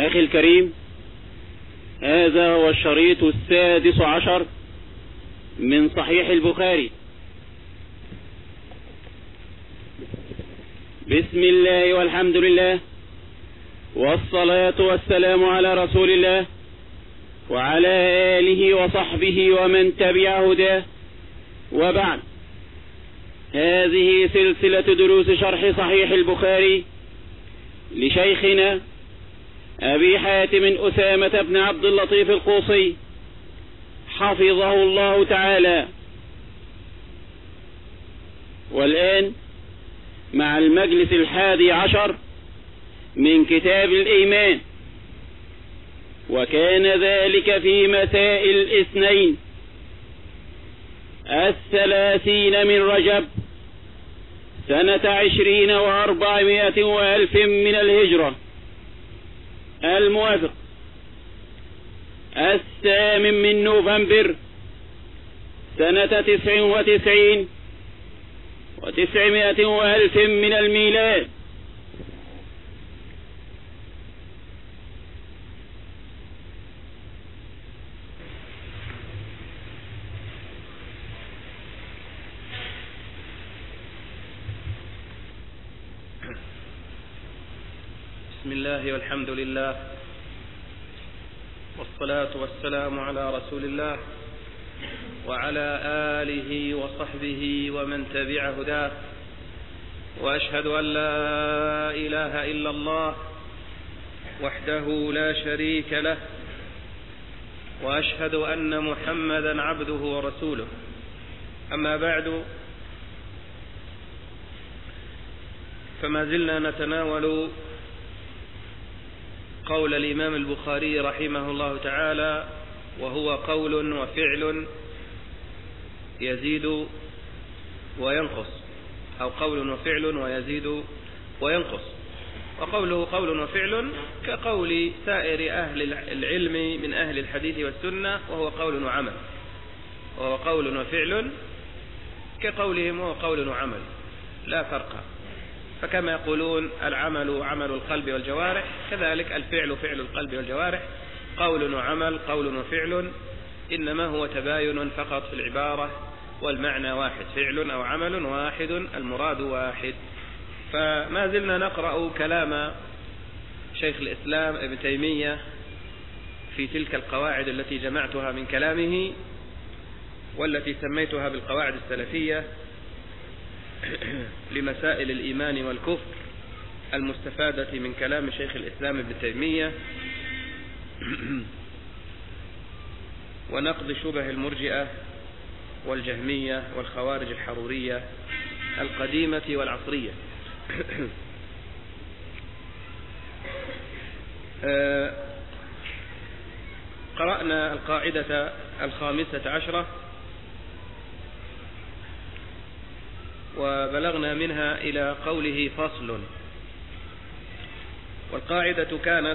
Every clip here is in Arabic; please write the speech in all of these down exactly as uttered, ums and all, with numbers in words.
أخي الكريم، هذا هو الشريط السادس عشر من صحيح البخاري. بسم الله والحمد لله والصلاة والسلام على رسول الله وعلى آله وصحبه ومن تبع هداه، وبعد. هذه سلسلة دروس شرح صحيح البخاري لشيخنا أبي حاتم أسامة بن عبد اللطيف القوصي حفظه الله تعالى. والآن مع المجلس الحادي عشر من كتاب الإيمان، وكان ذلك في مساء الاثنين الثلاثين من رجب سنة عشرين وأربعمائة وألف من الهجرة، الموافق الثامن من نوفمبر سنة تسع وتسعين وتسعمائة وألف من الميلاد. بسم الله والحمد لله والصلاة والسلام على رسول الله وعلى آله وصحبه ومن تبع هداه، وأشهد أن لا إله إلا الله وحده لا شريك له، وأشهد أن محمدا عبده ورسوله. أما بعد، فما زلنا نتناول قول الإمام البخاري رحمه الله تعالى، وهو قول وفعل يزيد وينقص، أو قول وفعل ويزيد وينقص. وقوله قول وفعل كقول سائر أهل العلم من أهل الحديث والسنة، وهو قول وعمل، وهو قول وفعل كقولهم وهو قول وعمل، لا فرق. فكما يقولون العمل عمل القلب والجوارح، كذلك الفعل فعل القلب والجوارح، قول وعمل قول وفعل، إنما هو تباين فقط في العبارة، والمعنى واحد، فعل أو عمل واحد، المراد واحد. فما زلنا نقرأ كلام شيخ الإسلام ابن تيمية في تلك القواعد التي جمعتها من كلامه، والتي سميتها بالقواعد السلفية لمسائل الإيمان والكفر المستفادة من كلام شيخ الإسلام ابن تيمية، ونقض شبه المرجئة والجهمية والخوارج الحرورية القديمة والعصرية. قرأنا القاعدة الخامسة عشرة وبلغنا منها إلى قوله فصل. والقاعدة كانت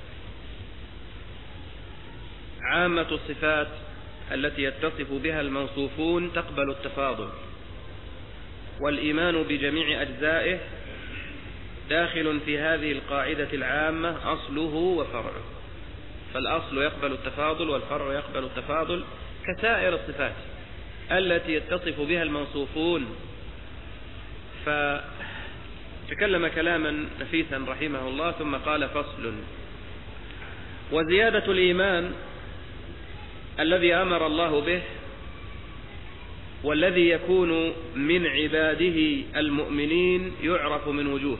عامة الصفات التي يتصف بها الموصوفون تقبل التفاضل، والإيمان بجميع أجزائه داخل في هذه القاعدة العامة، أصله وفرعه. فالأصل يقبل التفاضل والفرع يقبل التفاضل كسائر الصفات التي يتصف بها الموصوفون. فتكلم كلاما نفيسا رحمه الله، ثم قال فصل. وزيادة الإيمان الذي أمر الله به والذي يكون من عباده المؤمنين يعرف من وجوه.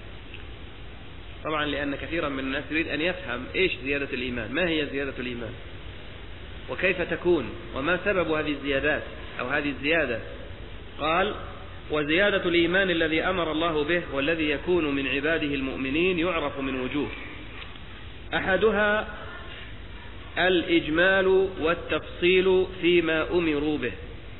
طبعا لأن كثيرا من الناس يريد أن يفهم إيش زيادة الإيمان، ما هي زيادة الإيمان، وكيف تكون، وما سبب هذه الزيادات أو هذه الزيادة. قال: وزيادة الإيمان الذي أمر الله به والذي يكون من عباده المؤمنين يعرف من وجوه. أحدها الإجمال والتفصيل فيما أمروا به.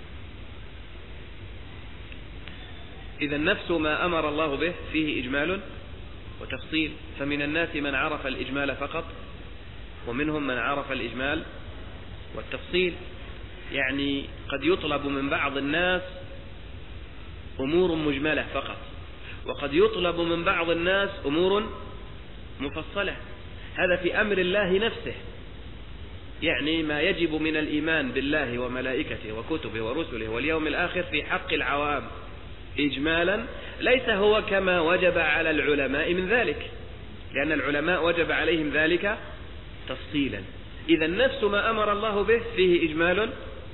إذا نفس ما أمر الله به فيه إجمال وتفصيل، فمن الناس من عرف الإجمال فقط، ومنهم من عرف الإجمال والتفصيل. يعني قد يطلب من بعض الناس أمور مجملة فقط، وقد يطلب من بعض الناس أمور مفصلة. هذا في أمر الله نفسه، يعني ما يجب من الإيمان بالله وملائكته وكتبه ورسله واليوم الآخر في حق العوام إجمالا، ليس هو كما وجب على العلماء من ذلك، لأن العلماء وجب عليهم ذلك تفصيلا. إذا نفس ما أمر الله به فيه إجمال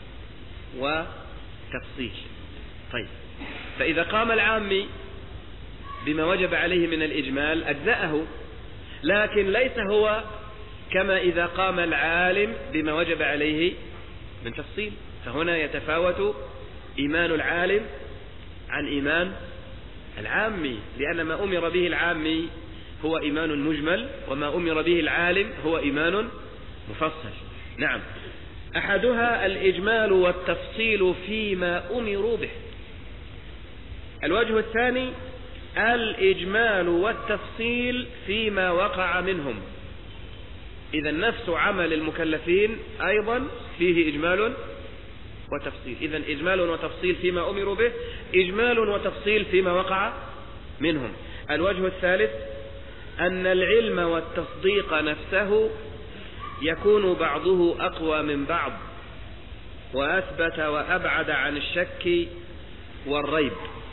وتفصيل. طيب، فإذا قام العامي بما وجب عليه من الإجمال أجزأه، لكن ليس هو كما إذا قام العالم بما وجب عليه من تفصيل، فهنا يتفاوت إيمان العالم عن إيمان العامي، لأن ما أمر به العامي هو إيمان مجمل، وما أمر به العالم هو إيمان مفصل. نعم، أحدها الإجمال والتفصيل فيما أمروا به. الوجه الثاني الإجمال والتفصيل فيما وقع منهم. إذا نفس عمل المكلفين أيضا فيه إجمال وتفصيل. إذا إجمال وتفصيل فيما أمروا به، إجمال وتفصيل فيما وقع منهم. الوجه الثالث أن العلم والتصديق نفسه يكون بعضه أقوى من بعض وأثبت وأبعد عن الشك والريب.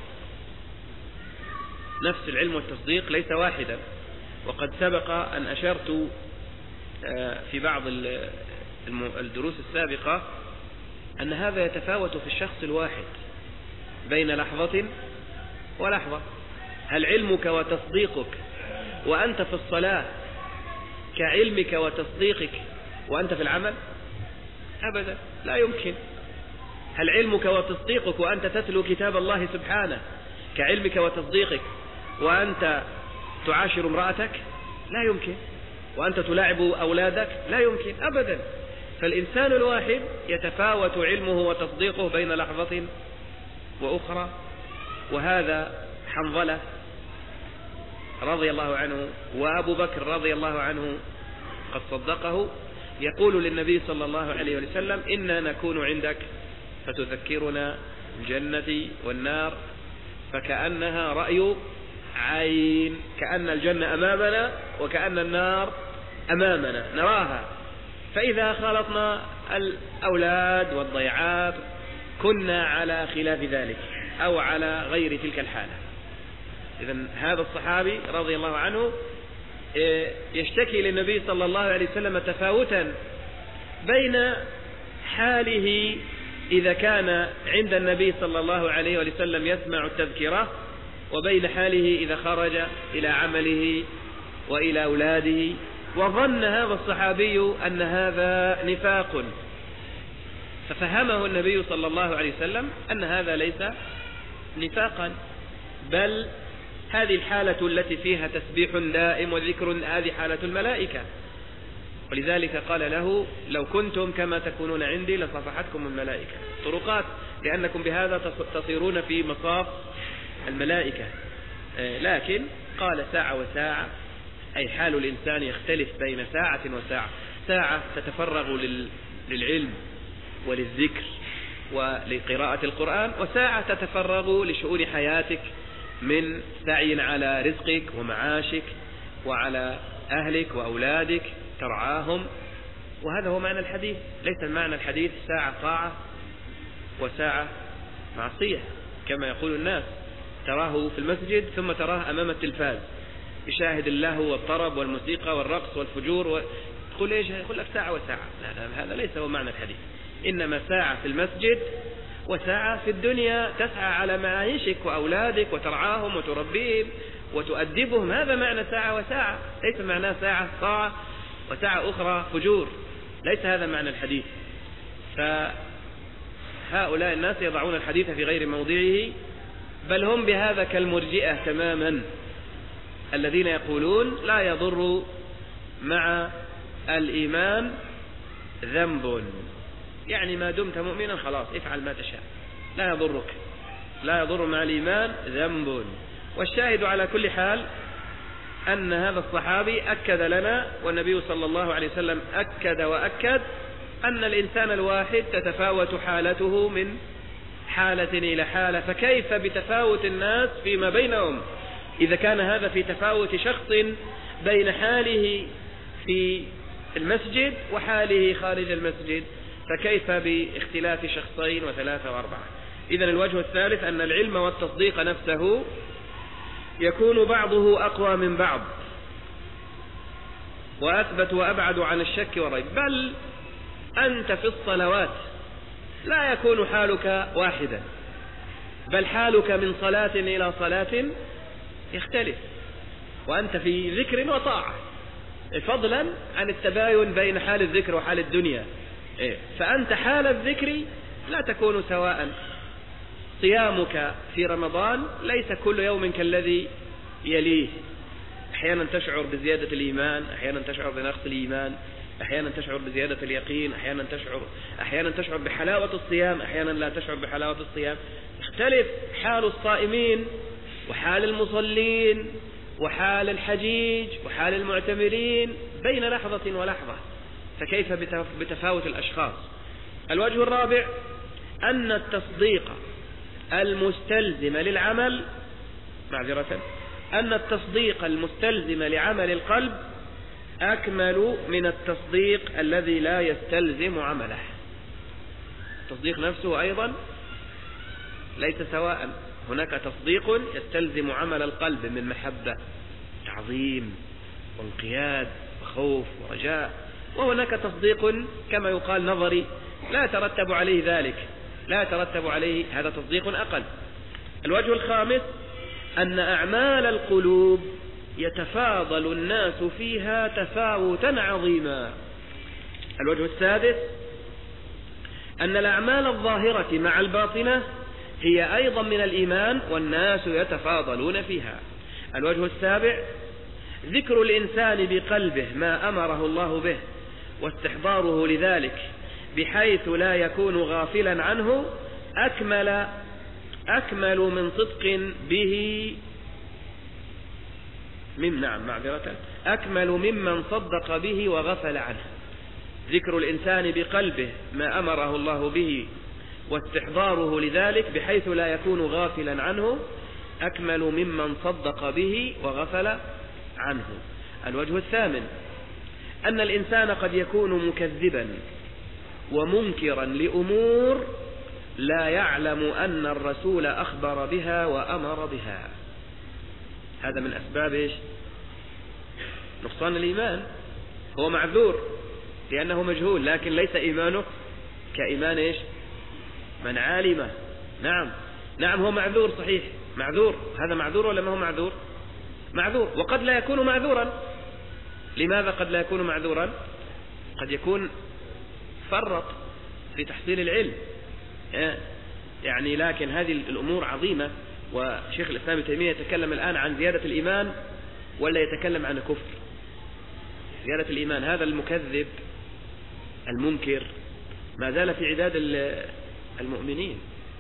نفس العلم والتصديق ليس واحدا، وقد سبق أن أشرت في بعض الدروس السابقة أن هذا يتفاوت في الشخص الواحد بين لحظة ولحظة. هل علمك وتصديقك وأنت في الصلاة كعلمك وتصديقك وأنت في العمل؟ أبدا، لا يمكن. هل علمك وتصديقك وأنت تتلو كتاب الله سبحانه كعلمك وتصديقك وأنت تعاشر امرأتك؟ لا يمكن. وأنت تلاعب أولادك؟ لا يمكن أبدا. فالإنسان الواحد يتفاوت علمه وتصديقه بين لحظة وأخرى. وهذا حنظلة رضي الله عنه وأبو بكر رضي الله عنه قد صدقه، يقول للنبي صلى الله عليه وسلم: إنا نكون عندك فتذكرنا الجنة والنار فكأنها رأي عين، كأن الجنة أمامنا وكأن النار أمامنا نراها، فإذا خلطنا الأولاد والضيعات كنا على خلاف ذلك أو على غير تلك الحالة. إذن هذا الصحابي رضي الله عنه يشتكي للنبي صلى الله عليه وسلم تفاوتا بين حاله إذا كان عند النبي صلى الله عليه وسلم يسمع التذكرة، وبين حاله إذا خرج إلى عمله وإلى أولاده. وظن هذا الصحابي أن هذا نفاق، ففهمه النبي صلى الله عليه وسلم أن هذا ليس نفاقا، بل هذه الحالة التي فيها تسبيح دائم وذكر، هذه حالة الملائكة. ولذلك قال له: لو كنتم كما تكونون عندي لصفحتكم الملائكة طرقات، لأنكم بهذا تصيرون في مصاف الملائكة. لكن قال ساعة وساعة، أي حال الإنسان يختلف بين ساعة وساعة. ساعة تتفرغ للعلم وللذكر ولقراءة القرآن، وساعة تتفرغ لشؤون حياتك من سعي على رزقك ومعاشك وعلى أهلك وأولادك ترعاهم. وهذا هو معنى الحديث. ليس معنى الحديث ساعة طاعة وساعة معصية كما يقول الناس، تراه في المسجد ثم تراه أمام التلفاز يشاهد الله والطرب والموسيقى والرقص والفجور و... تقول إيش؟ يقول لك ساعة وساعة. لا لا، هذا ليس هو معنى الحديث. إنما ساعة في المسجد وساعة في الدنيا تسعى على معايشك وأولادك وترعاهم وتربيهم وتؤدبهم. هذا معنى ساعة وساعة، ليس معناه ساعة طاعة وساعة أخرى فجور. ليس هذا معنى الحديث. فهؤلاء الناس يضعون الحديث في غير موضعه، بل هم بهذا كالمرجئة تماما الذين يقولون لا يضر مع الإيمان ذنب، يعني ما دمت مؤمنا خلاص افعل ما تشاء، لا يضرك، لا يضر مع الإيمان ذنب. والشاهد على كل حال أن هذا الصحابي أكد لنا، والنبي صلى الله عليه وسلم أكد وأكد أن الإنسان الواحد تتفاوت حالته من حالة إلى حالة، فكيف بتفاوت الناس فيما بينهم؟ إذا كان هذا في تفاوت شخص بين حاله في المسجد وحاله خارج المسجد، فكيف باختلاف شخصين وثلاثة وأربعة؟ إذن الوجه الثالث أن العلم والتصديق نفسه يكون بعضه أقوى من بعض وأثبت وأبعد عن الشك والريب. بل أنت في الصلوات لا يكون حالك واحدا، بل حالك من صلاة إلى صلاة يختلف، وأنت في ذكر وطاعة، فضلا عن التباين بين حال الذكر وحال الدنيا. فأنت حال الذكر لا تكون سواء. صيامك في رمضان ليس كل يوم كالذي يليه، أحيانا تشعر بزيادة الإيمان، أحيانا تشعر بنقص الإيمان، أحيانا تشعر بزيادة اليقين، أحيانا تشعر أحيانا تشعر بحلاوة الصيام، أحيانا لا تشعر بحلاوة الصيام. اختلف حال الصائمين وحال المصلين وحال الحجيج وحال المعتمرين بين لحظة ولحظة، فكيف بتفاوت الأشخاص؟ الوجه الرابع أن التصديق المستلزم للعمل معذرة أن التصديق المستلزم لعمل القلب أكمل من التصديق الذي لا يستلزم عمله. التصديق نفسه أيضا ليس سواء، هناك تصديق يستلزم عمل القلب من محبة، تعظيم وانقياد وخوف ورجاء، وهناك تصديق كما يقال نظري لا يترتب عليه ذلك، لا يترتب عليه هذا تصديق أقل. الوجه الخامس أن أعمال القلوب يتفاضل الناس فيها تفاوتا عظيما. الوجه السادس أن الأعمال الظاهرة مع الباطنة هي أيضا من الإيمان والناس يتفاضلون فيها. الوجه السابع ذكر الإنسان بقلبه ما أمره الله به واستحضاره لذلك بحيث لا يكون غافلا عنه أكمل أكمل من صدق به من نعم معذرة أكمل ممن صدق به وغفل عنه. ذكر الإنسان بقلبه ما أمره الله به واستحضاره لذلك بحيث لا يكون غافلا عنه أكمل ممن صدق به وغفل عنه. الوجه الثامن أن الإنسان قد يكون مكذبا ومنكرا لأمور لا يعلم أن الرسول أخبر بها وأمر بها. هذا من أسباب إيش؟ نقصان الإيمان. هو معذور لأنه مجهول، لكن ليس إيمانه كإيمان إيش؟ من عالمه. نعم نعم هو معذور صحيح، معذور. هذا معذور ولا ما هو معذور؟ معذور. وقد لا يكون معذورا. لماذا قد لا يكون معذورا؟ قد يكون فرط في تحصيل العلم يعني. لكن هذه الأمور عظيمة، وشيخ الإسلام ابن تيمية يتكلم الآن عن زيادة الإيمان ولا يتكلم عن الكفر؟ زيادة الإيمان. هذا المكذب المنكر ما زال في عداد المؤمنين،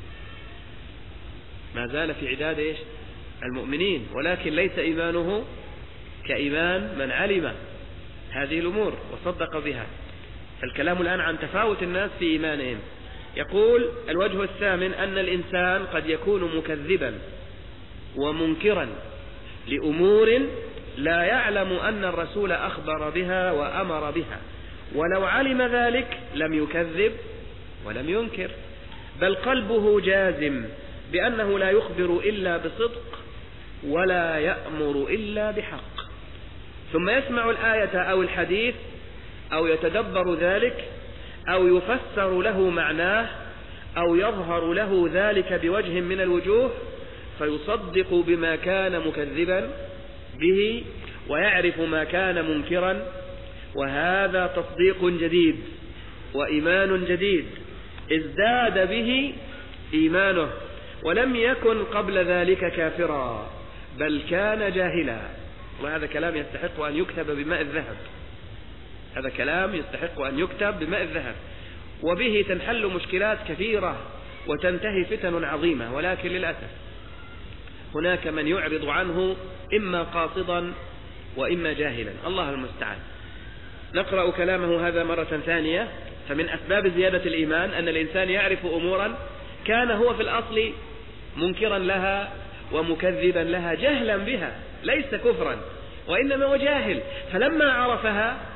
ما زال في عداد إيش؟ المؤمنين، ولكن ليس إيمانه كإيمان من علم هذه الأمور وصدق بها. فالكلام الآن عن تفاوت الناس في إيمانهم. يقول الوجه الثامن أن الإنسان قد يكون مكذبا ومنكرا لأمور لا يعلم أن الرسول أخبر بها وأمر بها، ولو علم ذلك لم يكذب ولم ينكر، بل قلبه جازم بأنه لا يخبر إلا بصدق ولا يأمر إلا بحق. ثم يسمع الآية أو الحديث أو يتدبر ذلك أو يفسر له معناه أو يظهر له ذلك بوجه من الوجوه فيصدق بما كان مكذبا به ويعرف ما كان منكرا، وهذا تصديق جديد وإيمان جديد ازداد به إيمانه، ولم يكن قبل ذلك كافرا بل كان جاهلا. وهذا كلام يستحق أن يكتب بماء الذهب، هذا كلام يستحق أن يكتب بماء الذهب، وبه تنحل مشكلات كثيرة وتنتهي فتن عظيمة. ولكن للأسف هناك من يعرض عنه إما قاصدا وإما جاهلا، الله المستعان. نقرأ كلامه هذا مرة ثانية. فمن أسباب زيادة الإيمان أن الإنسان يعرف أمورا كان هو في الأصل منكرا لها ومكذبا لها جهلا بها، ليس كفرا وإنما هو جاهل، فلما عرفها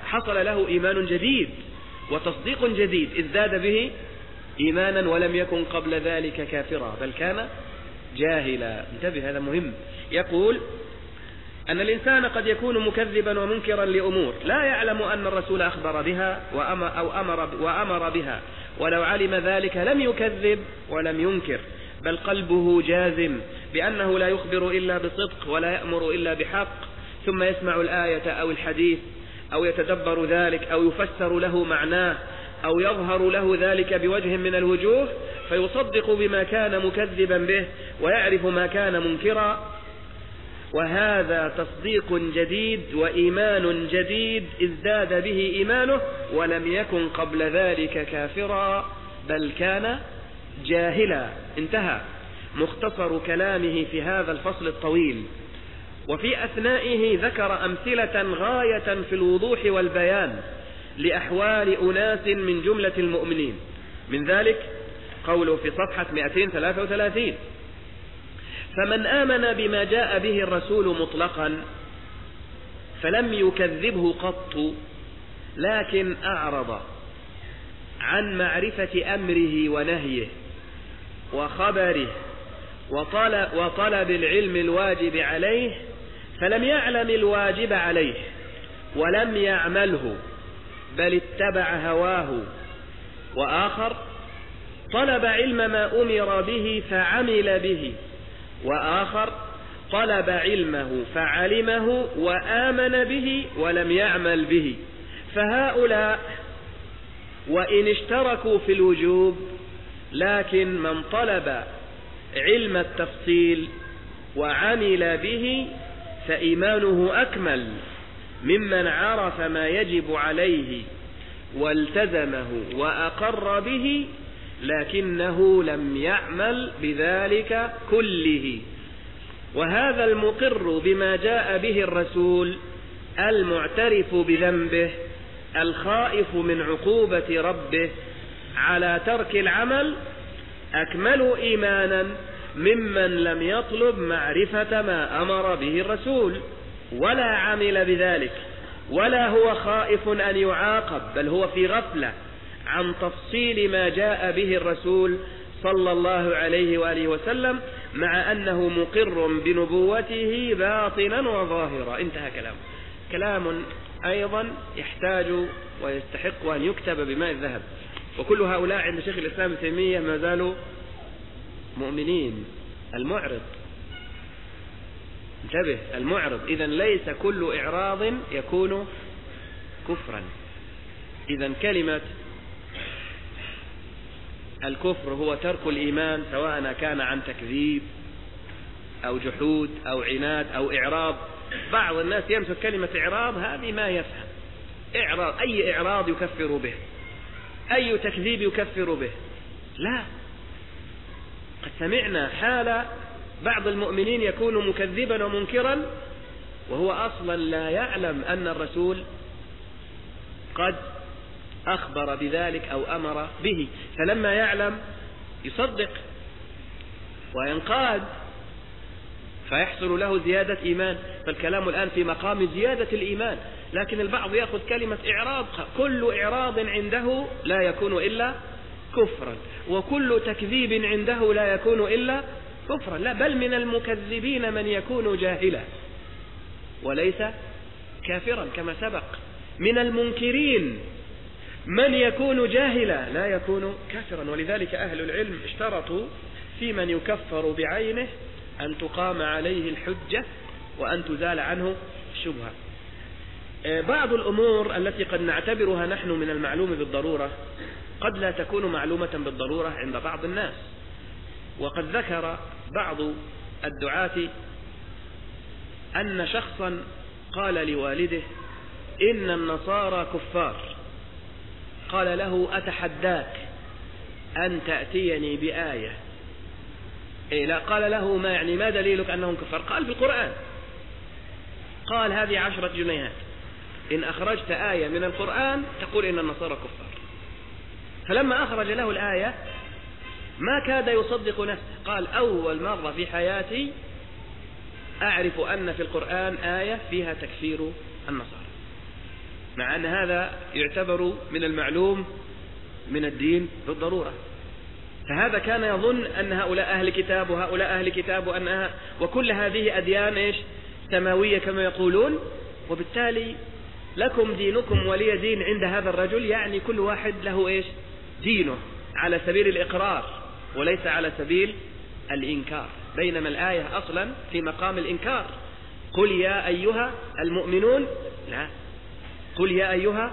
حصل له إيمان جديد وتصديق جديد، إذ زاد به إيمانا ولم يكن قبل ذلك كافرا بل كان جاهلا. انتبه، هذا مهم. يقول أن الإنسان قد يكون مكذبا ومنكرا لأمور لا يعلم أن الرسول أخبر بها أو أمر وأمر بها، ولو علم ذلك لم يكذب ولم ينكر، بل قلبه جازم بأنه لا يخبر إلا بصدق ولا يأمر إلا بحق، ثم يسمع الآية أو الحديث أو يتدبر ذلك أو يفسر له معناه أو يظهر له ذلك بوجه من الوجوه فيصدق بما كان مكذبا به ويعرف ما كان منكرا، وهذا تصديق جديد وإيمان جديد ازداد به إيمانه ولم يكن قبل ذلك كافرا بل كان جاهلا. انتهى مختصر كلامه في هذا الفصل الطويل. وفي أثنائه ذكر أمثلة غاية في الوضوح والبيان لأحوال أناس من جملة المؤمنين، من ذلك قوله في صفحة مئتين وثلاثة وثلاثين: فمن آمن بما جاء به الرسول مطلقا فلم يكذبه قط، لكن أعرض عن معرفة أمره ونهيه وخبره وطلب, وطلب العلم الواجب عليه، فلم يعلم الواجب عليه ولم يعمله بل اتبع هواه، وآخر طلب علم ما أمر به فعمل به، وآخر طلب علمه فعلمه وآمن به ولم يعمل به. فهؤلاء وإن اشتركوا في الوجوب، لكن من طلب علم التفصيل وعمل به فإيمانه أكمل ممن عرف ما يجب عليه والتزمه وأقر به لكنه لم يعمل بذلك كله. وهذا المقر بما جاء به الرسول المعترف بذنبه الخائف من عقوبة ربه على ترك العمل أكمل إيمانا ممن لم يطلب معرفة ما أمر به الرسول ولا عمل بذلك، ولا هو خائف أن يعاقب، بل هو في غفلة عن تفصيل ما جاء به الرسول صلى الله عليه وآله وسلم، مع أنه مقر بنبوته باطنا وظاهرا. انتهى كلام كلام أيضا يحتاج ويستحق أن يكتب بماء الذهب. وكل هؤلاء عند شيخ الإسلام ابن تيمية ما زالوا مؤمنين. المعرض، انتبه، المعرض إذا ليس كل إعراض يكون كفرا. إذا كلمة الكفر هو ترك الإيمان، سواء كان عن تكذيب أو جحود أو عناد أو إعراض. بعض الناس يمسك كلمة إعراض هذه ما يفهم. إعراض، أي إعراض يكفر به، أي تكذيب يكفر به؟ لا. قد سمعنا حال بعض المؤمنين يكون مكذبا ومنكرا وهو أصلا لا يعلم أن الرسول قد أخبر بذلك أو أمر به، فلما يعلم يصدق وينقاد فيحصل له زيادة إيمان. فالكلام الآن في مقام زيادة الإيمان، لكن البعض يأخذ كلمة إعراض، كل إعراض عنده لا يكون إلا كفرا، وكل تكذيب عنده لا يكون إلا كفرا. لا، بل من المكذبين من يكون جاهلا وليس كافرا كما سبق، من المنكرين من يكون جاهلا لا يكون كافرا. ولذلك أهل العلم اشترطوا في من يكفر بعينه أن تقام عليه الحجة وأن تزال عنه الشبهة. بعض الأمور التي قد نعتبرها نحن من المعلوم بالضرورة قد لا تكون معلومة بالضرورة عند بعض الناس. وقد ذكر بعض الدعاة أن شخصا قال لوالده: إن النصارى كفار. قال له: أتحداك أن تأتيني بآية. إيه لا، قال له: ما يعني ما دليلك أنهم كفار؟ قال: في القرآن. قال: هذه عشرة جنيهات، إن أخرجت آية من القرآن تقول إن النصارى كفار. فلما أخرج له الآية ما كاد يصدق نفسه، قال: أول مرة في حياتي أعرف أن في القرآن آية فيها تكفير النصارى. مع أن هذا يعتبر من المعلوم من الدين بالضرورة. فهذا كان يظن أن هؤلاء أهل كتاب وهؤلاء أهل كتاب وأنها وكل هذه أديان إيش سماوية كما يقولون، وبالتالي لكم دينكم ولي دين عند هذا الرجل، يعني كل واحد له إيش دينه على سبيل الإقرار وليس على سبيل الإنكار، بينما الآية أصلا في مقام الإنكار. قل يا أيها المؤمنون، لا، قل يا أيها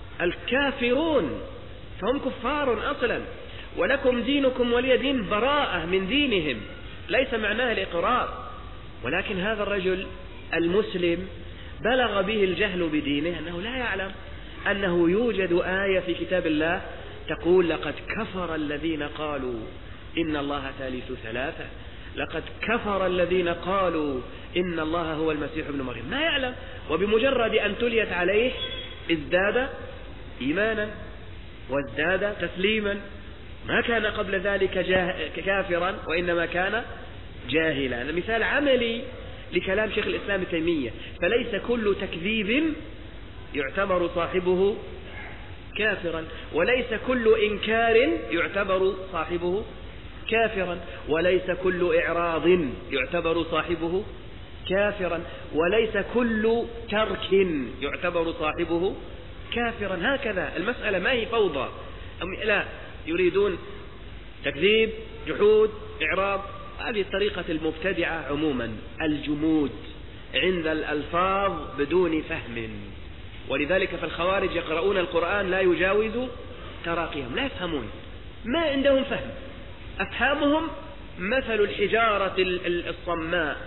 الكافرون، فهم كفار أصلا، ولكم دينكم ولي دين، براءة من دينهم، ليس معناه الإقرار. ولكن هذا الرجل المسلم بلغ به الجهل بدينه أنه لا يعلم أنه يوجد آية في كتاب الله تقول لقد كفر الذين قالوا إن الله ثالث ثلاثة، لقد كفر الذين قالوا إن الله هو المسيح ابن مريم، ما يعلم. وبمجرد أن تليت عليه ازداد إيمانا وازداد تسليما، ما كان قبل ذلك كافرا وإنما كان جاهلا. هذا مثال عملي لكلام شيخ الإسلام ابن تيمية. فليس كل تكذيب يعتبر صاحبه كافرا، وليس كل إنكار يعتبر صاحبه كافرا، وليس كل إعراض يعتبر صاحبه كافرا، وليس كل ترك يعتبر صاحبه كافرا. هكذا المسألة ما هي فوضى، لا، يريدون تكذيب، جحود، إعراض. هذه طريقة المبتدعة عموما، الجمود عند الألفاظ بدون فهم. ولذلك فالخوارج يقرؤون القرآن لا يجاوز تراقيهم، لا يفهمون، ما عندهم فهم، أفهامهم مثل الحجارة الصماء،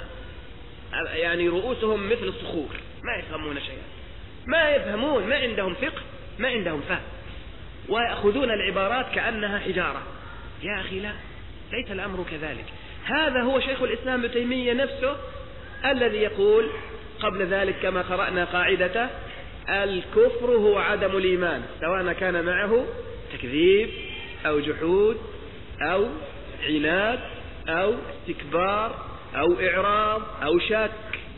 يعني رؤوسهم مثل الصخور، ما يفهمون شيئا، ما يفهمون، ما عندهم فقه، ما عندهم فهم، ويأخذون العبارات كأنها حجارة. يا أخي لا، ليس الأمر كذلك. هذا هو شيخ الإسلام ابن تيمية نفسه الذي يقول قبل ذلك كما قرأنا قاعدة الكفر هو عدم الإيمان، سواء كان معه تكذيب أو جحود أو عناد أو استكبار أو إعراض أو شك،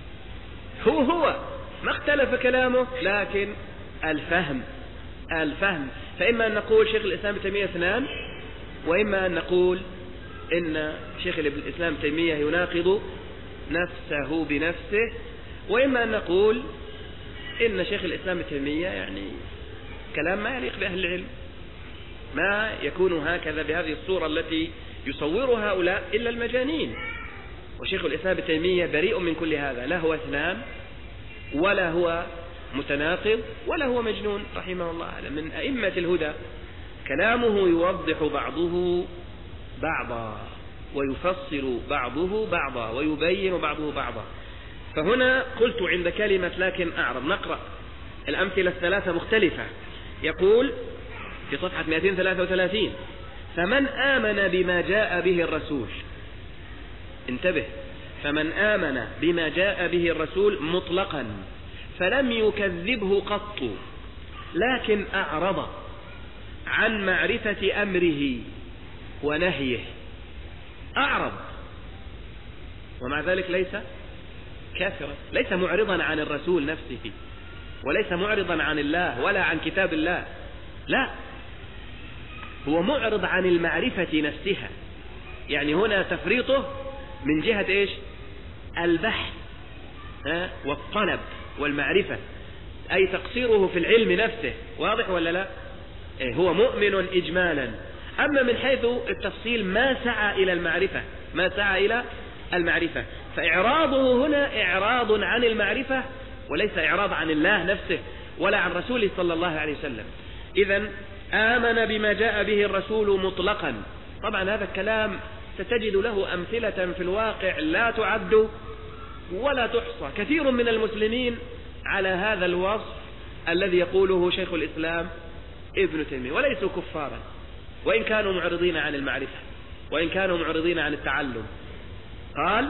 هو هو ما اختلف كلامه، لكن الفهم الفهم فإما أن نقول شيخ الإسلام ابن تيمية اثنان، وإما أن نقول إن شيخ الإسلام ابن تيمية يناقض نفسه بنفسه، وإما أن نقول إن شيخ الإسلام ابن تيمية يعني كلام ما يليق بأهل العلم، ما يكون هكذا بهذه الصورة التي يصورها هؤلاء إلا المجانين. وشيخ الإسلام ابن تيمية بريء من كل هذا، لا هو اثنان ولا هو متناقض ولا هو مجنون رحمه الله، هذا من أئمة الهدى، كلامه يوضح بعضه بعضا ويفصل بعضه بعضا ويبين بعضه بعضا. فهنا قلت عند كلمة لكن أعرض، نقرأ الأمثلة الثلاثة مختلفة. يقول في صفحة مئتين وثلاثة وثلاثين: فمن آمن بما جاء به الرسول، انتبه، فمن آمن بما جاء به الرسول مطلقا فلم يكذبه قط، لكن أعرض عن معرفة أمره ونهيه، أعرض ومع ذلك ليس كافرا، ليس معرضا عن الرسول نفسه، وليس معرضا عن الله ولا عن كتاب الله، لا، هو معرض عن المعرفة نفسها. يعني هنا تفريطه من جهة إيش؟ البحث والطلب والمعرفة، أي تقصيره في العلم نفسه، واضح ولا لا؟ هو مؤمن إجمالا، أما من حيث التفصيل ما سعى إلى المعرفة، ما سعى إلى المعرفة، فإعراضه هنا إعراض عن المعرفة وليس إعراض عن الله نفسه ولا عن رسوله صلى الله عليه وسلم. إذن آمن بما جاء به الرسول مطلقا. طبعا هذا الكلام ستجد له أمثلة في الواقع لا تعد ولا تحصى، كثير من المسلمين على هذا الوصف الذي يقوله شيخ الإسلام ابن تيمية، وليسوا كفارا وإن كانوا معرضين عن المعرفة وإن كانوا معرضين عن التعلم. قال: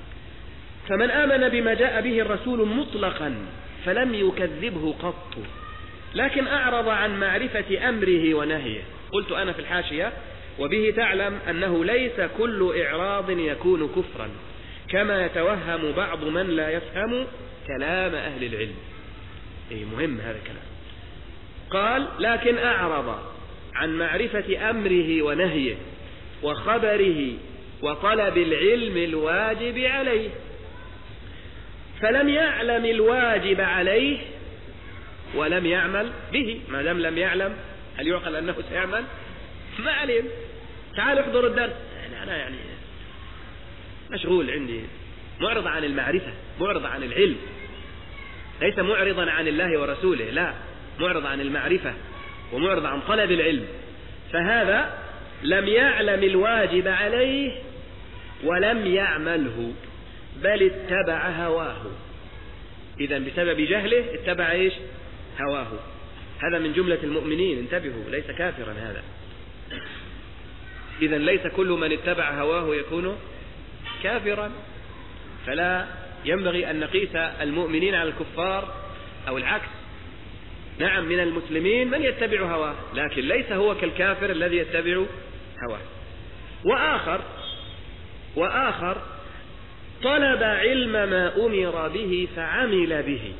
فمن آمن بما جاء به الرسول مطلقا فلم يكذبه قط، لكن أعرض عن معرفة أمره ونهيه. قلت أنا في الحاشية: وبه تعلم أنه ليس كل إعراض يكون كفرا، كما يتوهم بعض من لا يفهم كلام أهل العلم. أي مهم هذا الكلام، قال لكن أعرض عن معرفة أمره ونهيه وخبره وطلب العلم الواجب عليه، فلم يعلم الواجب عليه ولم يعمل به. ما دام لم يعلم، هل يعقل أنه سيعمل؟ ما علم. تعال احضر الدرس، يعني أنا يعني مشغول عندي، معرض عن المعرفة، معرض عن العلم، ليس معرضا عن الله ورسوله، لا، معرض عن المعرفة ومعرض عن طلب العلم. فهذا لم يعلم الواجب عليه ولم يعمله، بل اتبع هواه. إذا بسبب جهله اتبع إيش؟ هواه. هذا من جملة المؤمنين، انتبهوا، ليس كافرا هذا. إذا ليس كل من اتبع هواه يكون كافرا، فلا ينبغي أن نقيس المؤمنين على الكفار أو العكس. نعم، من المسلمين من يتبع هواه، لكن ليس هو كالكافر الذي يتبع هواه. وآخر وآخر طلب علم ما أمر به فعمل به،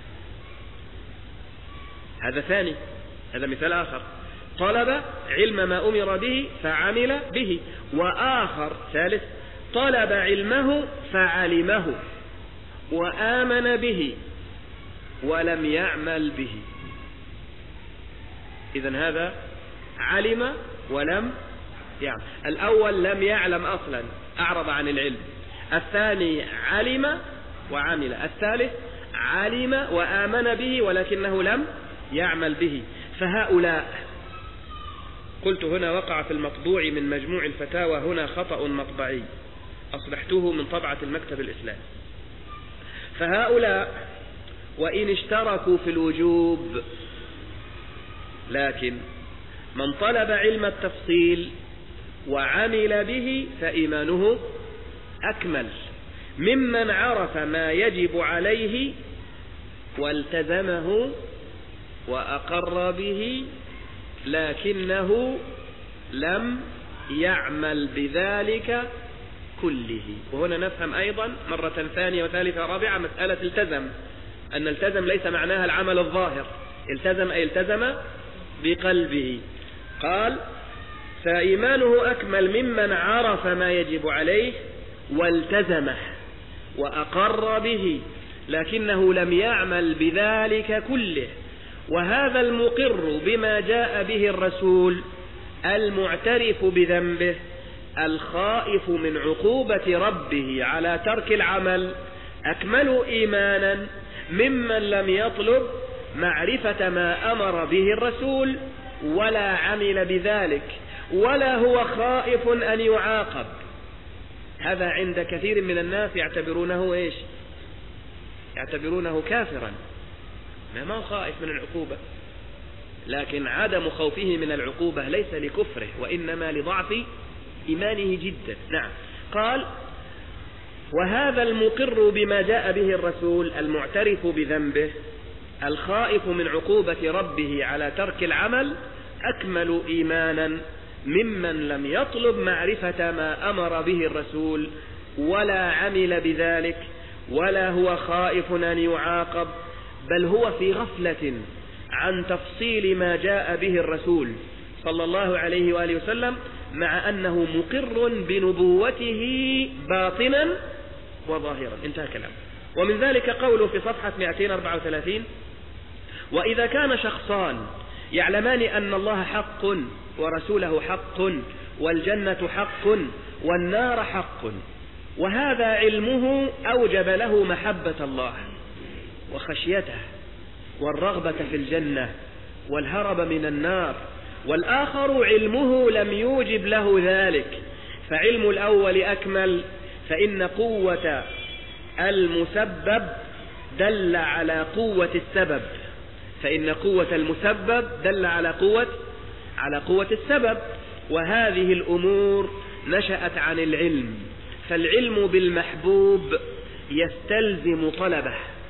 هذا ثاني، هذا مثال آخر. طلب علم ما أمر به فعمل به. وآخر ثالث طلب علمه فعلمه وآمن به ولم يعمل به. إذن هذا علم ولم يعمل. الأول لم يعلم أصلا، أعرض عن العلم. الثاني علم وعمل. الثالث علم وآمن به ولكنه لم يعمل به. فهؤلاء، قلت هنا وقع في المطبوع من مجموع الفتاوى هنا خطأ مطبعي أصلحته من طبعة المكتب الإسلامي. فهؤلاء وإن اشتركوا في الوجوب، لكن من طلب علم التفصيل وعمل به فإيمانه أكمل ممن عرف ما يجب عليه والتزمه وأقر به لكنه لم يعمل بذلك كله. وهنا نفهم أيضا مرة ثانية وثالثة ورابعة مسألة التزم، أن التزم ليس معناها العمل الظاهر، التزم أي التزم بقلبه. قال فإيمانه أكمل ممن عرف ما يجب عليه والتزمه وأقر به لكنه لم يعمل بذلك كله. وهذا المقر بما جاء به الرسول المعترف بذنبه الخائف من عقوبة ربه على ترك العمل أكمل إيمانا ممن لم يطلب معرفة ما أمر به الرسول ولا عمل بذلك ولا هو خائف أن يعاقب. هذا عند كثير من الناس يعتبرونه إيش؟ يعتبرونه كافرا، ما هو خائف من العقوبة، لكن عدم خوفه من العقوبة ليس لكفره وإنما لضعف إيمانه جدا. نعم. قال وهذا المقر بما جاء به الرسول المعترف بذنبه الخائف من عقوبة ربه على ترك العمل أكمل إيمانا ممن لم يطلب معرفة ما أمر به الرسول ولا عمل بذلك ولا هو خائف أن يعاقب، بل هو في غفلة عن تفصيل ما جاء به الرسول صلى الله عليه وآله وسلم مع أنه مقر بنبوته باطنا وظاهرا. انتهى كلام. ومن ذلك قوله في صفحة مئتين وأربعة وثلاثين وإذا كان شخصان يعلمان أن الله حق ورسوله حق والجنة حق والنار حق وهذا علمه أوجب له محبة الله وخشيته والرغبة في الجنة والهرب من النار، والآخر علمه لم يوجب له ذلك، فعلم الأول أكمل، فإن قوة المسبب دل على قوة السبب فإن قوة المسبب دل على قوة على قوة السبب. وهذه الأمور نشأت عن العلم، فالعلم بالمحبوب يستلزم طلبه.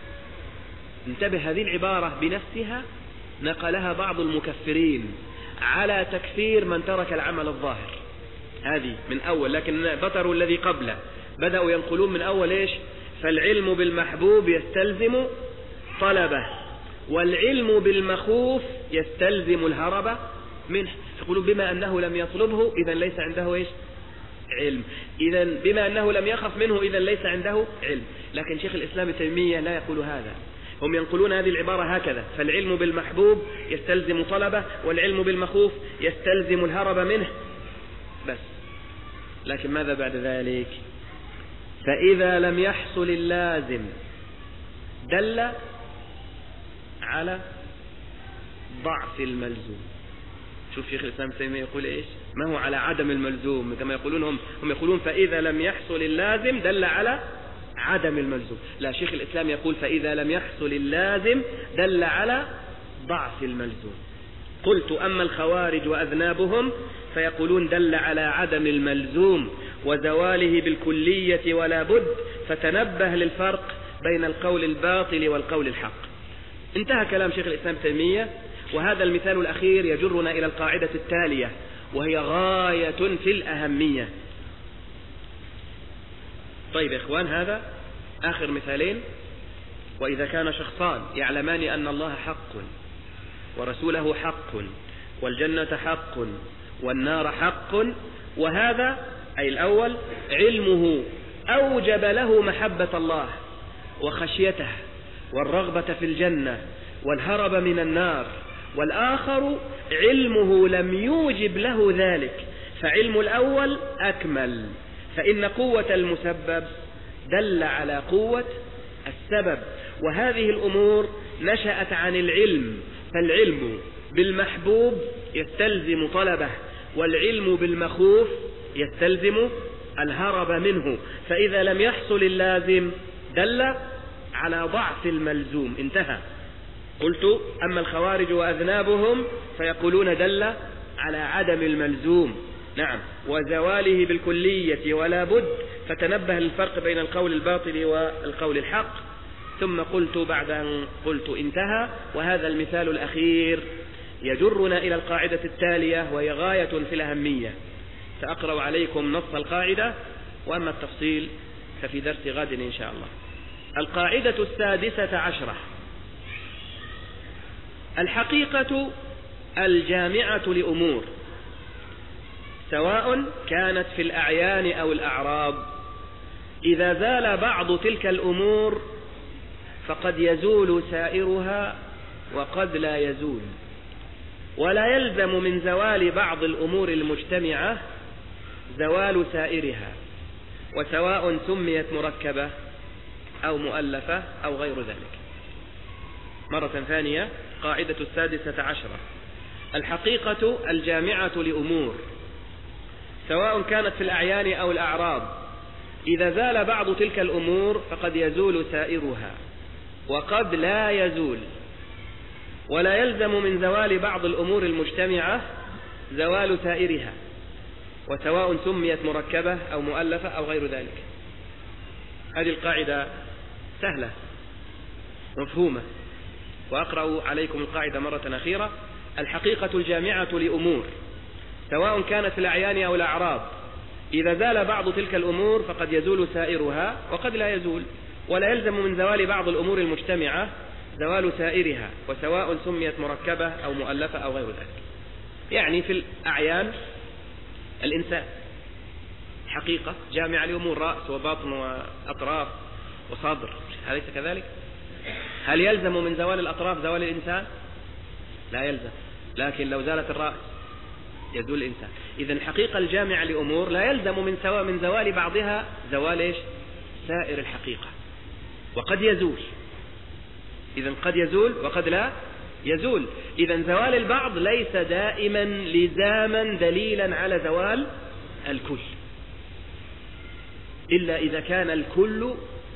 انتبه، هذه العبارة بنفسها نقلها بعض المكفرين على تكفير من ترك العمل الظاهر، هذه من أول، لكن بطروا الذي قبله بدأوا ينقلون من أول إيش؟ فالعلم بالمحبوب يستلزم طلبه. والعلم بالمخوف يستلزم الهرب منه. يقولون بما أنه لم يطلبه إذا ليس عنده إيش؟ علم. إذا بما أنه لم يخف منه إذا ليس عنده علم. لكن شيخ الإسلام ابن تيمية لا يقول هذا. هم ينقلون هذه العبارة هكذا: فالعلم بالمحبوب يستلزم طلبه، والعلم بالمخوف يستلزم الهرب منه، بس. لكن ماذا بعد ذلك؟ فإذا لم يحصل اللازم دل على ضعف الملزوم. شوف شيخ الإسلام ابن تيمية يقول إيش؟ ما هو على عدم الملزوم كما يقولون هم. هم يقولون فإذا لم يحصل اللازم دل على عدم الملزوم. لا، شيخ الإسلام يقول فإذا لم يحصل اللازم دل على ضعف الملزوم. قلت: أما الخوارج وأذنابهم فيقولون دل على عدم الملزوم وزواله بالكلية ولا بد، فتنبه للفرق بين القول الباطل والقول الحق. انتهى كلام شيخ الإسلام ابن تيمية. وهذا المثال الأخير يجرنا إلى القاعدة التالية، وهي غاية في الأهمية. طيب يا إخوان، هذا آخر مثالين. وإذا كان شخصان يعلمان أن الله حق ورسوله حق والجنة حق والنار حق، وهذا أي الأول علمه أوجب له محبة الله وخشيته والرغبة في الجنة والهرب من النار، والآخر علمه لم يوجب له ذلك، فعلم الأول أكمل، فإن قوة المسبب دل على قوة السبب، وهذه الأمور نشأت عن العلم، فالعلم بالمحبوب يستلزم طلبه، والعلم بالمخوف يستلزم الهرب منه، فإذا لم يحصل اللازم دل على ضعف الملزوم. انتهى. قلت: أما الخوارج وأذنابهم فيقولون دل على عدم الملزوم، نعم، وزواله بالكلية ولا بد، فتنبه للفرق بين القول الباطل والقول الحق. ثم قلت بعد أن قلت انتهى، وهذا المثال الأخير يجرنا إلى القاعدة التالية وهي غاية في الأهمية. سأقرأ عليكم نص القاعدة، وأما التفصيل ففي درس غد إن شاء الله. القاعدة السادسة عشرة: الحقيقة الجامعة لأمور سواء كانت في الأعيان أو الأعراض، إذا زال بعض تلك الأمور فقد يزول سائرها وقد لا يزول، ولا يلزم من زوال بعض الأمور المجتمعة زوال سائرها، وسواء سميت مركبة أو مؤلفة أو غير ذلك. مرة ثانية، قاعدة السادسة عشرة: الحقيقة الجامعة لأمور سواء كانت في الأعيان أو الأعراض، إذا زال بعض تلك الأمور فقد يزول سائرها وقد لا يزول، ولا يلزم من زوال بعض الأمور المجتمعة زوال سائرها، وسواء سميت مركبة أو مؤلفة أو غير ذلك. هذه القاعدة سهلة مفهومة. وأقرأ عليكم القاعدة مرة أخيرة: الحقيقة الجامعة لأمور سواء كانت في الأعيان أو الأعراض، إذا زال بعض تلك الأمور فقد يزول سائرها وقد لا يزول، ولا يلزم من زوال بعض الأمور المجتمعة زوال سائرها، وسواء سميت مركبة أو مؤلفة أو غير ذلك. يعني في الأعيان الإنسان حقيقة جامعة لأمور، رأس وبطن وأطراف وصدر، أليس كذلك؟ هل يلزم من زوال الأطراف زوال الإنسان؟ لا يلزم، لكن لو زالت الرأس يزول الإنسان. إذن الحقيقة الجامعة لأمور لا يلزم من سواء من زوال بعضها زوال إيش؟ سائر الحقيقة، وقد يزول. إذن قد يزول وقد لا يزول. إذن زوال البعض ليس دائما لزاما دليلا على زوال الكل، إلا إذا كان الكل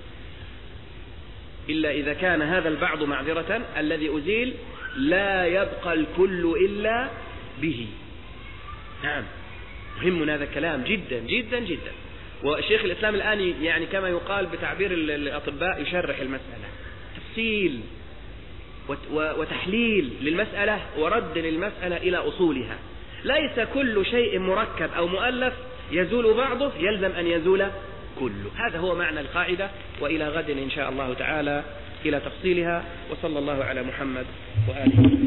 إلا إذا كان هذا البعض معذرة الذي أزيل لا يبقى الكل إلا به. نعم، مهم هذا الكلام جدا جدا جدا. وشيخ الإسلام الآن يعني كما يقال بتعبير الأطباء يشرح المسألة تفصيل وتحليل للمسألة ورد للمسألة إلى أصولها. ليس كل شيء مركب أو مؤلف يزول بعضه يلزم أن يزول كله. هذا هو معنى القاعدة، وإلى غد إن شاء الله تعالى إلى تفصيلها. وصلى الله على محمد وآله.